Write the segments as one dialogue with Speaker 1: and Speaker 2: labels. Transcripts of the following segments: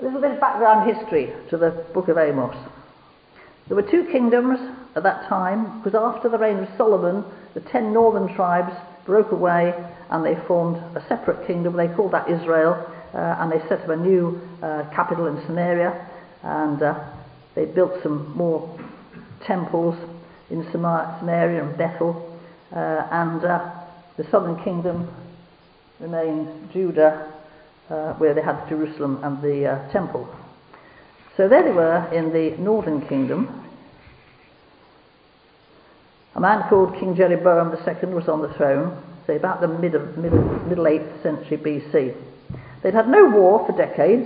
Speaker 1: A little bit of background history to the book of Amos. There were two kingdoms at that time, because after the reign of Solomon, the 10 northern tribes broke away and they formed a separate kingdom. They called that Israel, and they set up a new capital in Samaria, and they built some more temples in Samaria and Bethel, and the southern kingdom remained Judah, where they had Jerusalem and the temple. So there they were in the northern kingdom. A man called King Jeroboam II was on the throne, say about the middle 8th century BC. They'd had no war for decades.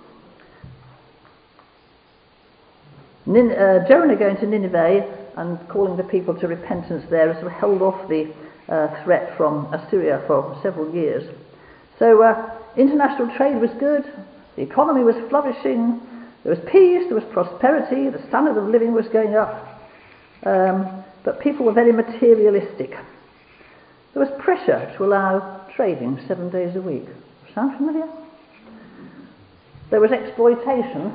Speaker 1: Jonah going to Nineveh and calling the people to repentance there has held off the threat from Assyria for several years. So international trade was good, the economy was flourishing, there was peace, there was prosperity, the standard of living was going up, but people were very materialistic. There was pressure to allow trading 7 days a week. Sound familiar? There was exploitation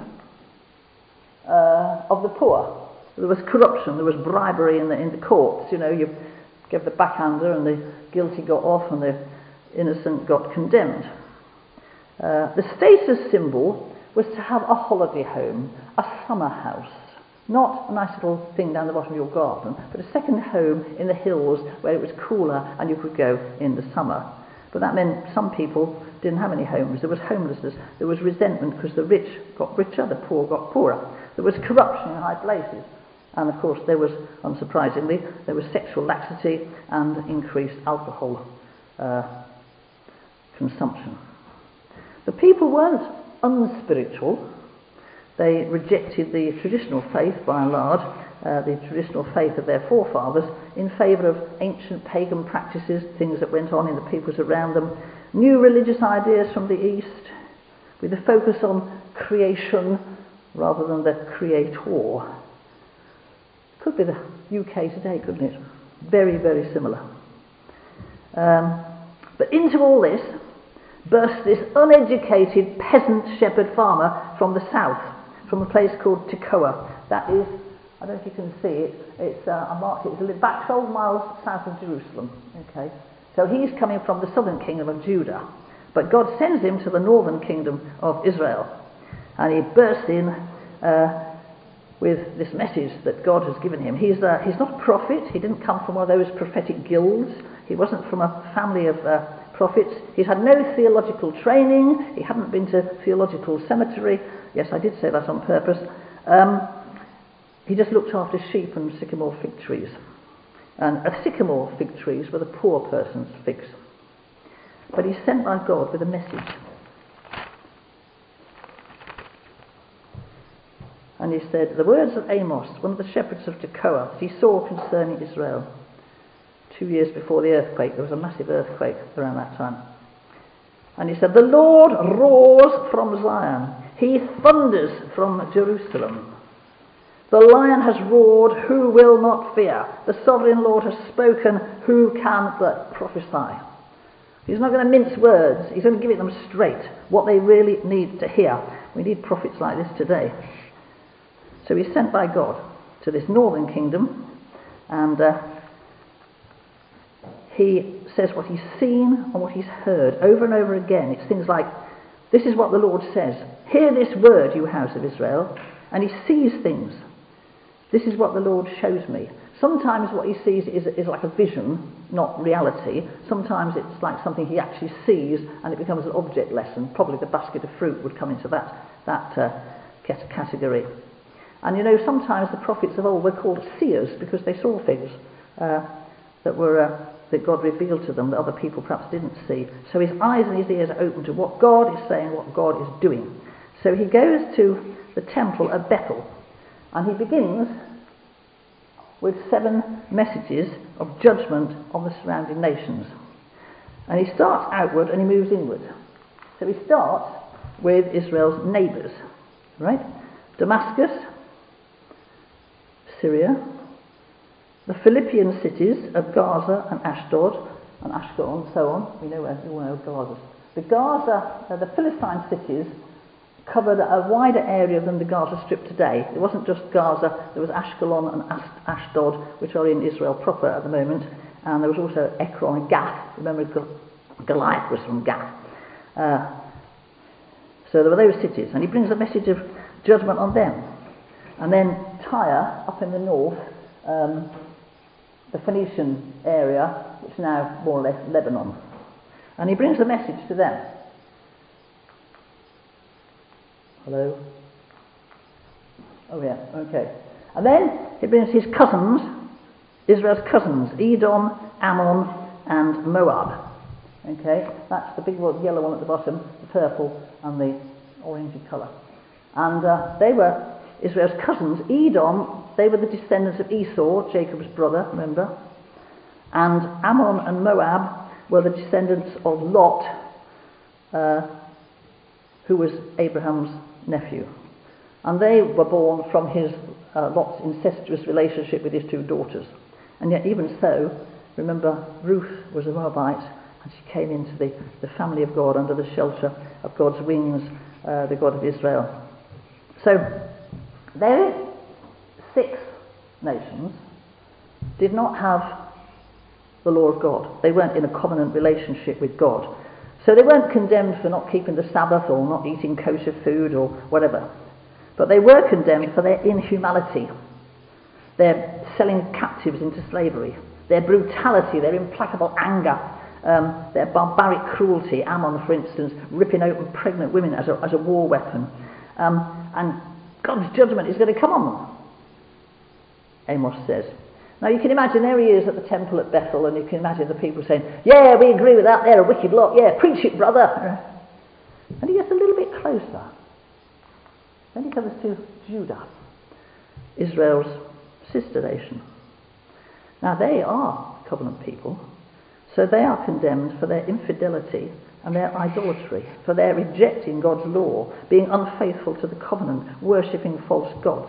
Speaker 1: of the poor. There was corruption, there was bribery in the courts. You know, you gave the backhander and the guilty got off and the innocent got condemned. The status symbol was to have a holiday home, a summer house. Not a nice little thing down the bottom of your garden, but a second home in the hills where it was cooler and you could go in the summer. But that meant some people didn't have any homes. There was homelessness, there was resentment because the rich got richer, the poor got poorer. There was corruption in high places. And of course there was, unsurprisingly, there was sexual laxity and increased alcohol consumption. The people weren't unspiritual. They rejected the traditional faith by and large, the traditional faith of their forefathers, in favour of ancient pagan practices, things that went on in the peoples around them, new religious ideas from the East, with a focus on creation rather than the creator. Could be the UK today, couldn't it? Very, very similar. But into all this burst this uneducated peasant shepherd farmer from the south, from a place called Tekoa. That is, I don't know if you can see it, I marked it, it's about 12 miles south of Jerusalem. Okay, so he's coming from the southern kingdom of Judah, but God sends him to the northern kingdom of Israel, and he bursts in with this message that God has given him. He's not a prophet. He didn't come from one of those prophetic guilds. He wasn't from a family of prophets. He's had no theological training. He hadn't been to theological seminary. Yes, I did say that on purpose. He just looked after sheep and sycamore fig trees. And sycamore fig trees were the poor person's figs. But he's sent by God with a message. And he said, the words of Amos, one of the shepherds of Tekoa, that he saw concerning Israel. 2 years before the earthquake, there was a massive earthquake around that time. And he said, the Lord roars from Zion. He thunders from Jerusalem. The lion has roared, who will not fear? The sovereign Lord has spoken, who can but prophesy? He's not going to mince words. He's going to give it them straight, what they really need to hear. We need prophets like this today. So he's sent by God to this northern kingdom, and he says what he's seen and what he's heard over and over again. It's things like, this is what the Lord says. Hear this word, you house of Israel. And he sees things. This is what the Lord shows me. Sometimes what he sees is like a vision, not reality. Sometimes it's like something he actually sees and it becomes an object lesson. Probably the basket of fruit would come into that category. And you know, sometimes the prophets of old were called seers because they saw things that God revealed to them that other people perhaps didn't see. So his eyes and his ears are open to what God is saying, what God is doing. So he goes to the temple at Bethel, and he begins with 7 messages of judgment on the surrounding nations. And he starts outward and he moves inward. So he starts with Israel's neighbours, right? Damascus, Syria, the Philippian cities of Gaza and Ashdod and Ashkelon and so on. We all know Gaza. The Philistine cities covered a wider area than the Gaza Strip today. It wasn't just Gaza, there was Ashkelon and Ashdod, which are in Israel proper at the moment, and there was also Ekron and Gath. Remember, Goliath was from Gath. So there were those cities, and he brings a message of judgment on them. And then Tyre, up in the north, the Phoenician area, which is now more or less Lebanon. And he brings a message to them. Hello? Oh yeah, okay. And then he brings his cousins, Israel's cousins, Edom, Ammon, and Moab. Okay, that's the big one, yellow one at the bottom, the purple and the orangey colour. And they were Israel's cousins. Edom, they were the descendants of Esau, Jacob's brother, remember? And Ammon and Moab were the descendants of Lot, who was Abraham's nephew. And they were born from his Lot's incestuous relationship with his two daughters. And yet even so, remember, Ruth was a Moabite, and she came into the family of God under the shelter of God's wings, the God of Israel. So, those 6 nations did not have the law of God. They weren't in a covenant relationship with God. So they weren't condemned for not keeping the Sabbath or not eating kosher food or whatever. But they were condemned for their inhumanity, their selling captives into slavery, their brutality, their implacable anger, their barbaric cruelty. Ammon, for instance, ripping open pregnant women as a war weapon. And God's judgment is going to come on them, Amos says. Now you can imagine, there he is at the temple at Bethel, and you can imagine the people saying, yeah, we agree with that, they're a wicked lot, yeah, preach it, brother. And he gets a little bit closer. Then he comes to Judah, Israel's sister nation. Now they are covenant people, so they are condemned for their infidelity and their idolatry, for their rejecting God's law, being unfaithful to the covenant, worshipping false gods.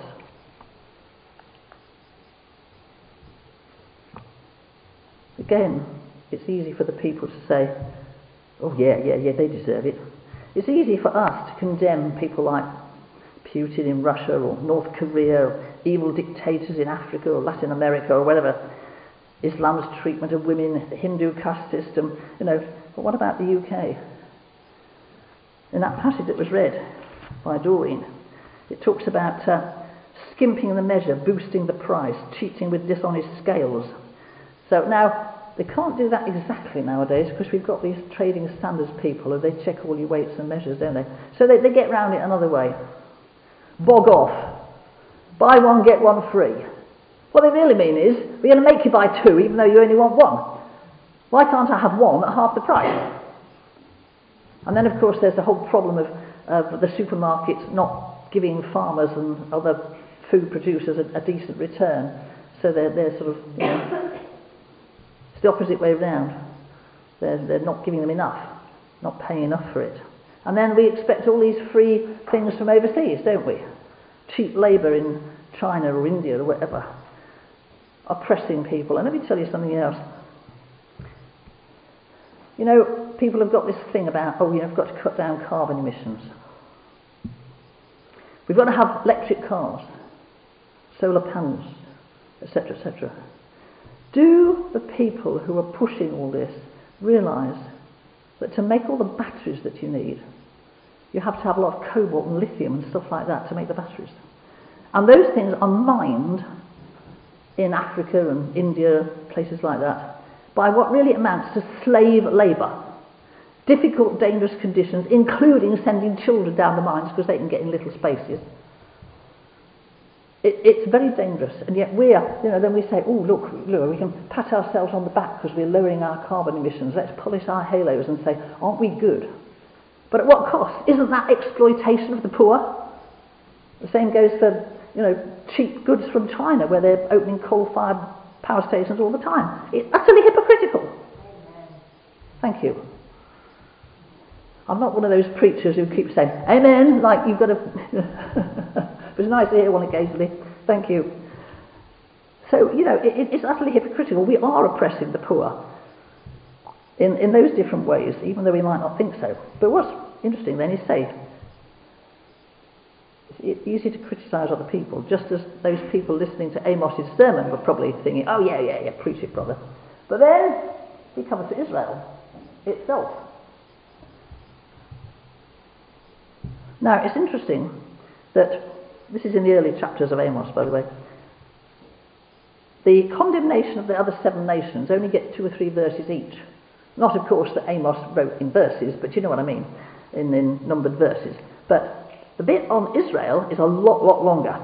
Speaker 1: Again, it's easy for the people to say, oh yeah, they deserve it. It's easy for us to condemn people like Putin in Russia or North Korea, or evil dictators in Africa or Latin America or whatever, Islam's treatment of women, the Hindu caste system, but what about the UK? In that passage that was read by Doreen, it talks about skimping the measure, boosting the price, cheating with dishonest scales. So now, they can't do that exactly nowadays because we've got these trading standards people who they check all your weights and measures, don't they? So they get round it another way. Bog off. Buy one, get one free. What they really mean is, we're going to make you buy 2 even though you only want 1. Why can't I have 1 at half the price? And then of course there's the whole problem of the supermarkets not giving farmers and other food producers a decent return. So they're sort of, it's the opposite way round. They're not giving them enough, not paying enough for it. And then we expect all these free things from overseas, don't we? Cheap labour in China or India or whatever, oppressing people. And let me tell you something else. People have got this thing about, we've got to cut down carbon emissions. We've got to have electric cars, solar panels, etc., etc. Do the people who are pushing all this realise that to make all the batteries that you need, you have to have a lot of cobalt and lithium and stuff like that to make the batteries? And those things are mined in Africa and India, places like that, by what really amounts to slave labour. Difficult, dangerous conditions, including sending children down the mines because they can get in little spaces. It's very dangerous, and yet then we say, look, we can pat ourselves on the back because we're lowering our carbon emissions. Let's polish our halos and say, aren't we good? But at what cost? Isn't that exploitation of the poor? The same goes for, cheap goods from China, where they're opening coal-fired power stations all the time. It's utterly hypocritical. Amen. Thank you. I'm not one of those preachers who keep saying, amen, like you've got to... It was nice to hear one occasionally. Thank you. So, it's utterly hypocritical. We are oppressing the poor in those different ways, even though we might not think so. But what's interesting then is, say, It's easy to criticise other people, just as those people listening to Amos's sermon were probably thinking, oh yeah, preach it, brother. But then he comes to Israel itself. Now, it's interesting that, this is in the early chapters of Amos, by the way, the condemnation of the other 7 nations only get 2 or 3 verses each. Not, of course, that Amos wrote in verses, but you know what I mean, in numbered verses. But the bit on Israel is a lot longer.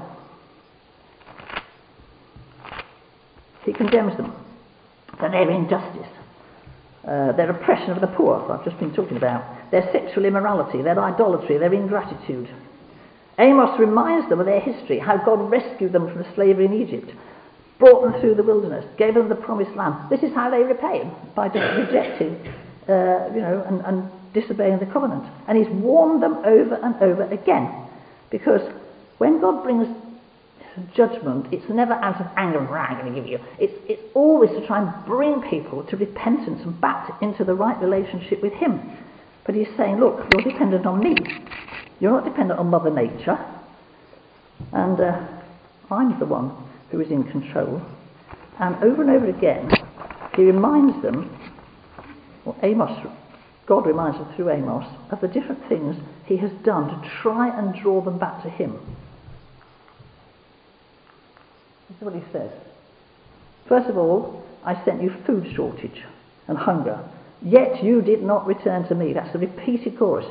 Speaker 1: He condemns them for their injustice, their oppression of the poor, I've just been talking about, their sexual immorality, their idolatry, their ingratitude. Amos reminds them of their history, how God rescued them from slavery in Egypt, brought them through the wilderness, gave them the promised land. This is how they repay him, by just rejecting, and disobeying the covenant. And he's warned them over and over again, because when God brings judgment, it's never out of anger and I'm going to give you. It's always to try and bring people to repentance and back into the right relationship with him. But he's saying, look, you're dependent on me. You're not dependent on Mother Nature. And I'm the one who is in control. And over again, he reminds them, God reminds them through Amos, of the different things he has done to try and draw them back to him. This is what he says. First of all, I sent you food shortage and hunger, yet you did not return to me. That's the repeated chorus.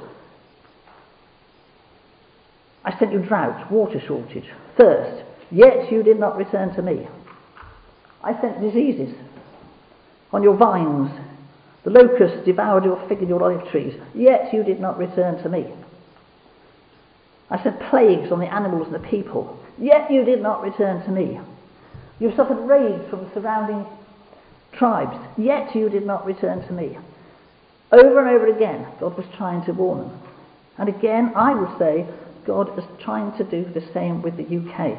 Speaker 1: I sent you drought, water shortage, thirst, yet you did not return to me. I sent diseases on your vines. The locusts devoured your fig and your olive trees, yet you did not return to me. I sent plagues on the animals and the people, yet you did not return to me. You suffered raids from the surrounding tribes, yet you did not return to me. Over and over again, God was trying to warn them. And again, I would say, God is trying to do the same with the UK.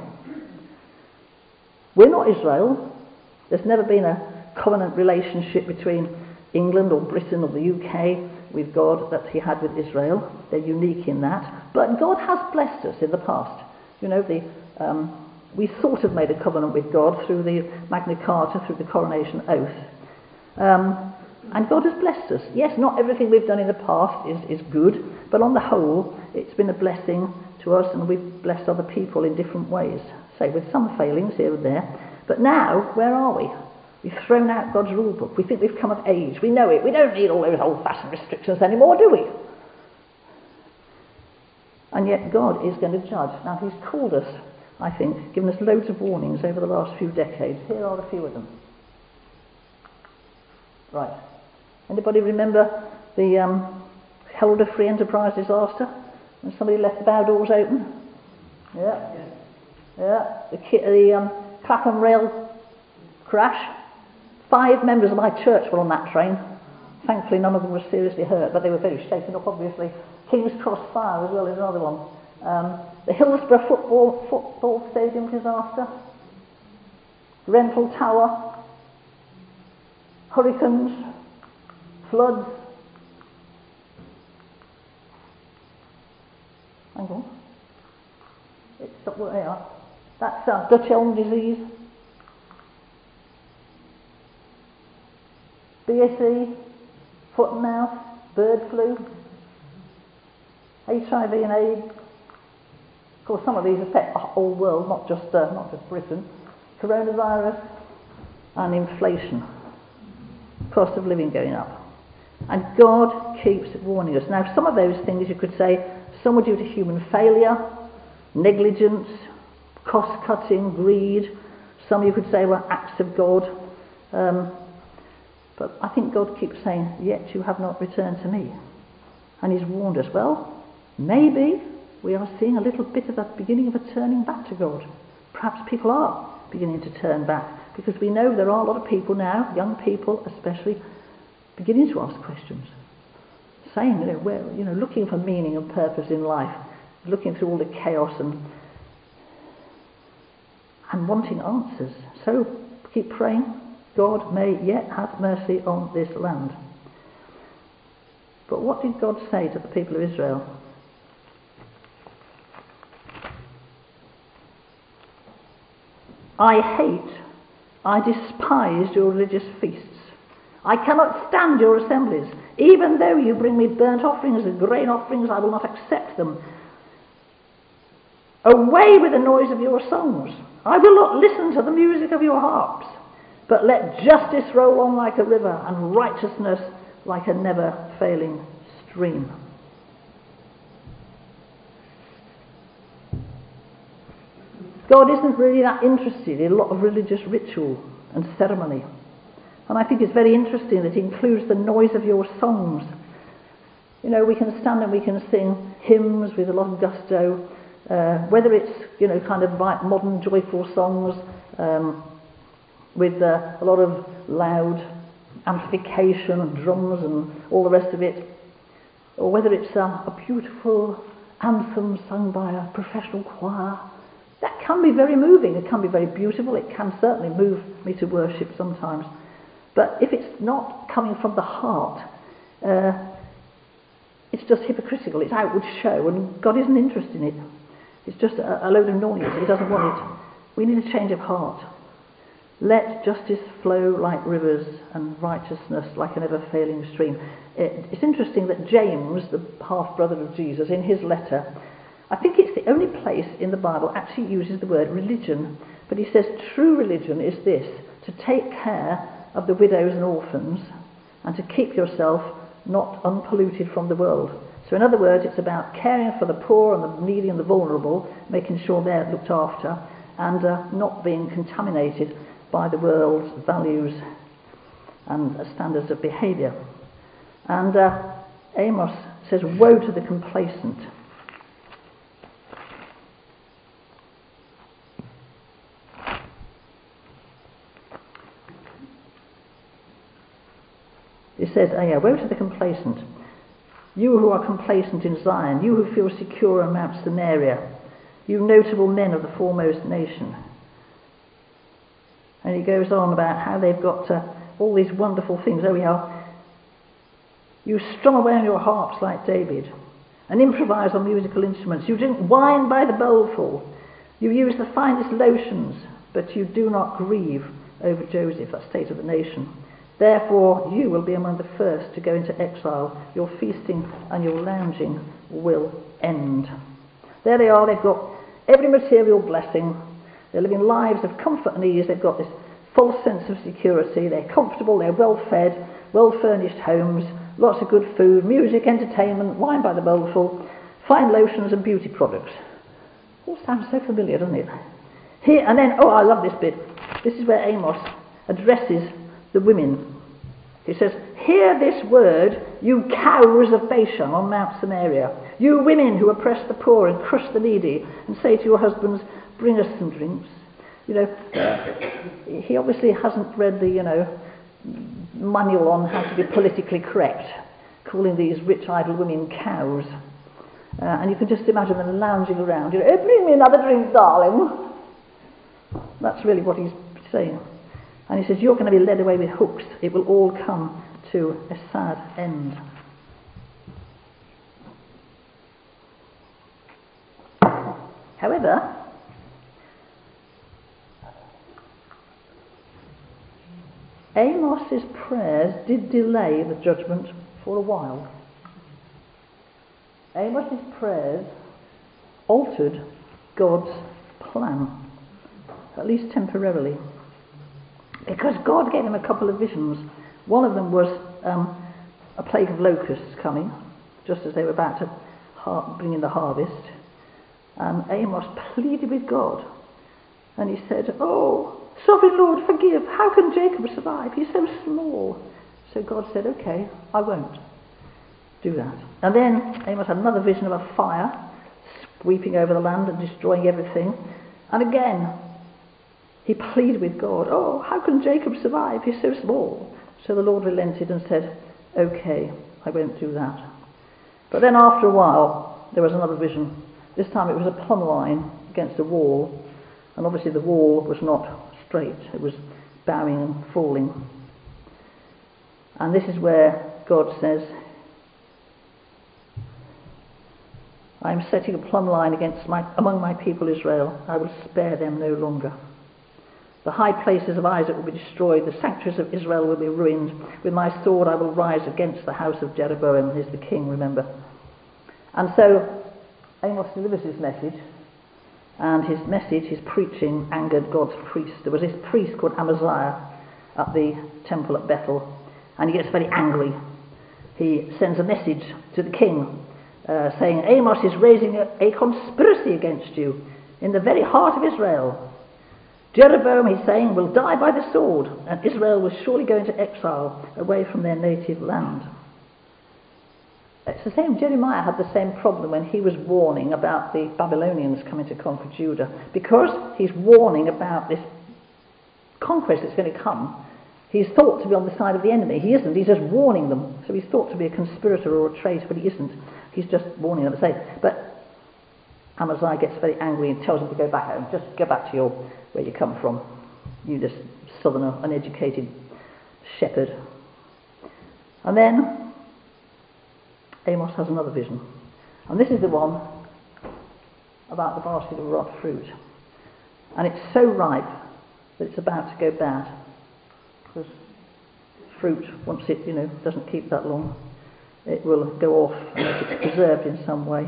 Speaker 1: We're not Israel. There's never been a covenant relationship between England or Britain or the UK with God that he had with Israel. They're unique in that. But God has blessed us in the past. You know, we sort of made a covenant with God through the Magna Carta, through the coronation oath. And God has blessed us. Yes, not everything we've done in the past is good, but on the whole, it's been a blessing to us, and we've blessed other people in different ways. Say, with some failings here and there. But now, where are we? We've thrown out God's rule book. We think we've come of age. We know it. We don't need all those old-fashioned restrictions anymore, do we? And yet God is going to judge. Now, he's called us, I think, given us loads of warnings over the last few decades. Here are a few of them. Right. Anybody remember the Herald of Free Enterprise disaster? When somebody left the bow doors open? Yeah. The Clapham Rail crash. 5 members of my church were on that train. Thankfully, none of them were seriously hurt, but they were very shaken up, obviously. King's Cross Fire as well is another one. The Hillsborough football stadium disaster. Grenfell Tower. Hurricanes. Floods. Hang on. It's up where they are. That's Dutch elm disease. BSE, foot and mouth, bird flu, HIV and AIDS. Of course, some of these affect the whole world, not just Britain. Coronavirus and inflation, cost of living going up. And God keeps warning us. Now, some of those things you could say, some were due to human failure, negligence, cost-cutting, greed. Some you could say were acts of God. But I think God keeps saying, yet you have not returned to me. And he's warned us, well, maybe we are seeing a little bit of a beginning of a turning back to God. Perhaps people are beginning to turn back, because we know there are a lot of people now, young people especially, beginning to ask questions. Saying, looking for meaning and purpose in life, looking through all the chaos and wanting answers. So keep praying. God may yet have mercy on this land. But what did God say to the people of Israel? I despise your religious feasts. I cannot stand your assemblies. Even though you bring me burnt offerings and grain offerings, I will not accept them. Away with the noise of your songs. I will not listen to the music of your harps. But let justice roll on like a river and righteousness like a never-failing stream. God isn't really that interested in a lot of religious ritual and ceremony. And I think it's very interesting that it includes the noise of your songs. You know, we can stand and we can sing hymns with a lot of gusto, whether it's, you know, kind of like modern joyful songs with a lot of loud amplification and drums and all the rest of it, or whether it's a beautiful anthem sung by a professional choir. That can be very moving, it can be very beautiful, it can certainly move me to worship sometimes. But if it's not coming from the heart, it's just hypocritical, it's outward show, and God isn't interested in it. It's just a load of noise, he doesn't want it. We need a change of heart. Let justice flow like rivers and righteousness like an ever-failing stream. It's interesting that James, the half-brother of Jesus, in his letter, I think it's the only place in the Bible actually uses the word religion, but he says true religion is this, to take care of the widows and orphans and to keep yourself not unpolluted from the world. So in other words, it's about caring for the poor and the needy and the vulnerable, making sure they're looked after, and not being contaminated by the world's values and standards of behaviour. And Amos says, woe to the complacent. It says, woe to the complacent. You who are complacent in Zion, you who feel secure on Mount Samaria, you notable men of the foremost nation. And he goes on about how they've got all these wonderful things. There we are. You strum away on your harps like David and improvise on musical instruments. You drink wine by the bowlful. You use the finest lotions, but you do not grieve over Joseph, that state of the nation. Therefore, you will be among the first to go into exile. Your feasting and your lounging will end. There they are. They've got every material blessing. They're living lives of comfort and ease. They've got this false sense of security. They're comfortable. They're well-fed, well-furnished homes, lots of good food, music, entertainment, wine by the bowlful, fine lotions and beauty products. All sounds so familiar, doesn't it? Here and then, I love this bit. This is where Amos addresses the women. He says, hear this word, you cows of Bashan on Mount Samaria, you women who oppress the poor and crush the needy, and say to your husbands, bring us some drinks. You know, he obviously hasn't read the, manual on how to be politically correct, calling these rich idle women cows. And you can just imagine them lounging around, bring me another drink, darling. That's really what he's saying. And he says, you're going to be led away with hooks. It will all come to a sad end. However, Amos's prayers did delay the judgment for a while. Amos's prayers altered God's plan, at least temporarily. Because God gave him a couple of visions. One of them was a plague of locusts coming, just as they were about to bring in the harvest. And Amos pleaded with God. And he said, oh, Sovereign Lord, forgive. How can Jacob survive? He's so small. So God said, okay, I won't do that. And then Amos had another vision of a fire sweeping over the land and destroying everything. And again, he pleaded with God, oh, how can Jacob survive? He's so small. So the Lord relented and said, okay, I won't do that. But then after a while, there was another vision. This time it was a plumb line against a wall. And obviously the wall was not straight. It was bowing and falling. And this is where God says, I am setting a plumb line among my people Israel. I will spare them no longer. The high places of Isaac will be destroyed. The sanctuaries of Israel will be ruined. With my sword I will rise against the house of Jeroboam. He's the king, remember. And so Amos delivers his message. And his message, his preaching, angered God's priest. There was this priest called Amaziah at the temple at Bethel. And he gets very angry. He sends a message to the king saying, Amos is raising a conspiracy against you in the very heart of Israel. Jeroboam, he's saying, will die by the sword, and Israel will surely go into exile away from their native land. It's the same. Jeremiah had the same problem when he was warning about the Babylonians coming to conquer Judah. Because he's warning about this conquest that's going to come, he's thought to be on the side of the enemy. He isn't. He's just warning them. So he's thought to be a conspirator or a traitor, but he isn't. He's just warning them. But Amaziah gets very angry and tells them to go back home. Just go back to where you come from. You this southerner, uneducated shepherd. And then Amos has another vision. And this is the one about the basket of ripe fruit. And it's so ripe that it's about to go bad. Because fruit, once it doesn't keep that long, it will go off unless it's preserved in some way.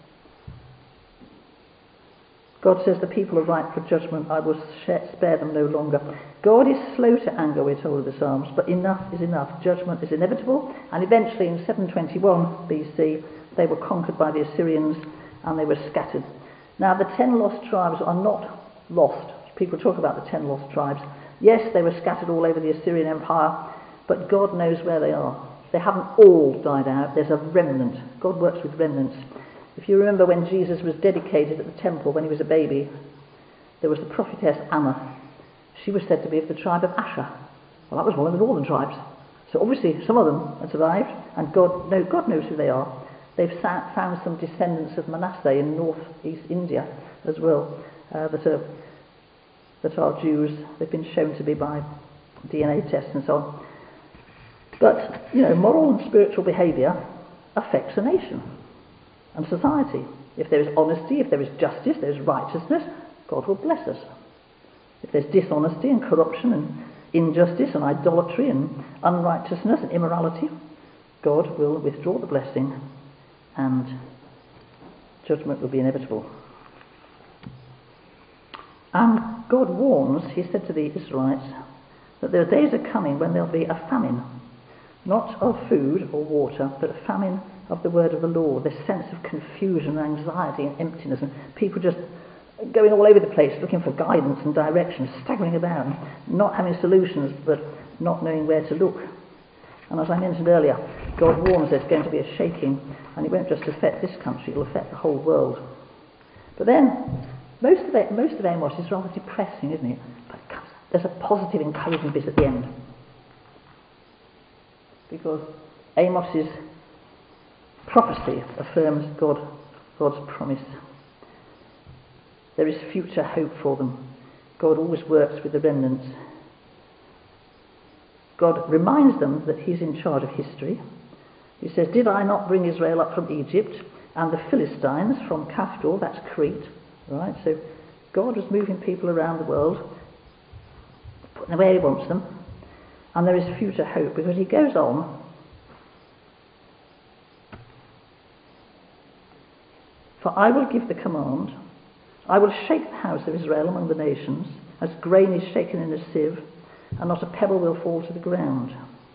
Speaker 1: God says the people are ripe for judgment. I will spare them no longer. God is slow to anger, we're told in the Psalms, but enough is enough. Judgment is inevitable, and eventually in 721 BC they were conquered by the Assyrians and they were scattered. Now the 10 lost tribes are not lost. People talk about the 10 lost tribes. Yes, they were scattered all over the Assyrian Empire, but God knows where they are. They haven't all died out. There's a remnant. God works with remnants. If you remember when Jesus was dedicated at the temple when he was a baby, there was the prophetess Anna. She was said to be of the tribe of Asher. Well, that was one of the northern tribes. So obviously some of them had survived, and God knows who they are. They've found some descendants of Manasseh in northeast India as well, that are Jews. They've been shown to be by DNA tests and so on. But, moral and spiritual behaviour affects a nation and society. If there is honesty, if there is justice, there is righteousness, God will bless us. If there's dishonesty and corruption and injustice and idolatry and unrighteousness and immorality, God will withdraw the blessing and judgment will be inevitable. And God warns, he said to the Israelites, that there are days are coming when there'll be a famine, not of food or water, but a famine of the word of the Lord, this sense of confusion and anxiety and emptiness, and people just going all over the place looking for guidance and direction, staggering about, not having solutions, but not knowing where to look. And as I mentioned earlier, God warns there's going to be a shaking, and it won't just affect this country, it'll affect the whole world. But then, most of Amos is rather depressing, isn't it? But there's a positive, encouraging bit at the end. Because Amos's prophecy affirms God's promise. There is future hope for them. God always works with the remnants. God reminds them that he's in charge of history. He says, did I not bring Israel up from Egypt and the Philistines from Caphtor, that's Crete, right? So God was moving people around the world, putting them where he wants them, and there is future hope because he goes on. For I will give the command, I will shake the house of Israel among the nations, as grain is shaken in a sieve, and not a pebble will fall to the ground.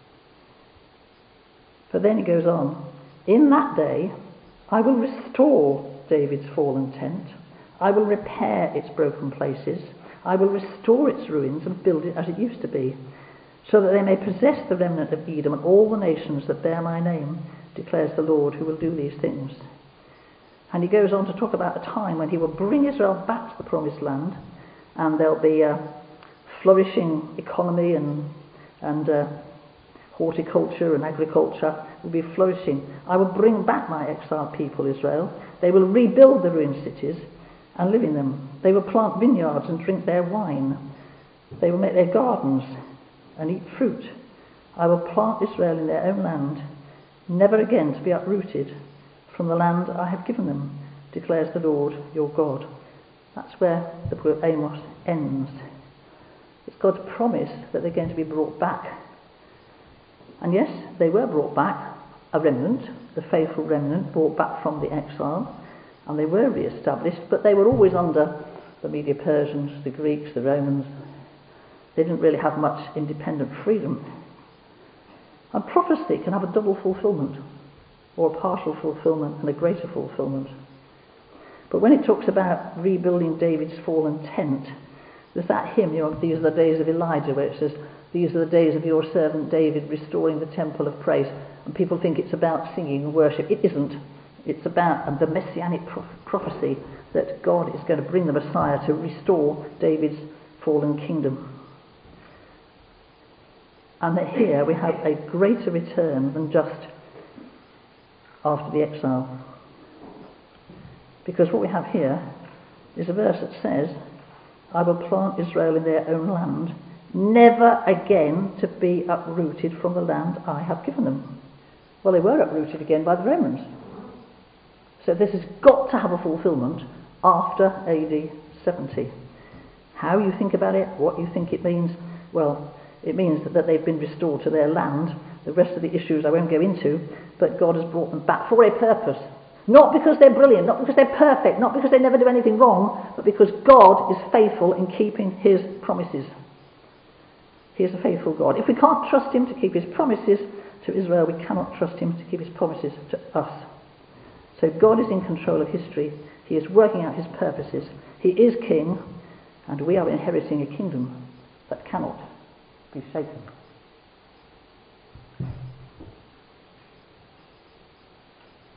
Speaker 1: But then he goes on, in that day I will restore David's fallen tent, I will repair its broken places, I will restore its ruins and build it as it used to be, so that they may possess the remnant of Edom and all the nations that bear my name, declares the Lord who will do these things. And he goes on to talk about a time when he will bring Israel back to the promised land, and there'll be a flourishing economy and horticulture and agriculture will be flourishing. I will bring back my exiled people, Israel. They will rebuild the ruined cities and live in them. They will plant vineyards and drink their wine. They will make their gardens and eat fruit. I will plant Israel in their own land, never again to be uprooted from the land I have given them, declares the Lord your God. That's where the book of Amos ends. It's God's promise that they're going to be brought back. And yes, they were brought back, a remnant, the faithful remnant, brought back from the exile, and they were re-established, but they were always under the Medo-Persians, the Greeks, the Romans. They didn't really have much independent freedom. And prophecy can have a double fulfillment, or a partial fulfillment and a greater fulfillment. But when it talks about rebuilding David's fallen tent, there's that hymn, these are the days of Elijah, where it says, these are the days of your servant David restoring the temple of praise. And people think it's about singing and worship. It isn't. It's about the messianic prophecy that God is going to bring the Messiah to restore David's fallen kingdom. And that here we have a greater return than just after the exile. Because what we have here is a verse that says, I will plant Israel in their own land, never again to be uprooted from the land I have given them. Well, they were uprooted again by the Romans. So this has got to have a fulfillment after AD 70. How you think about it, what you think it means, well, it means that they've been restored to their land. The rest of the issues I won't go into, but God has brought them back for a purpose. Not because they're brilliant, not because they're perfect, not because they never do anything wrong, but because God is faithful in keeping his promises. He is a faithful God. If we can't trust him to keep his promises to Israel, we cannot trust him to keep his promises to us. So God is in control of history. He is working out his purposes. He is king, and we are inheriting a kingdom that cannot be shaken.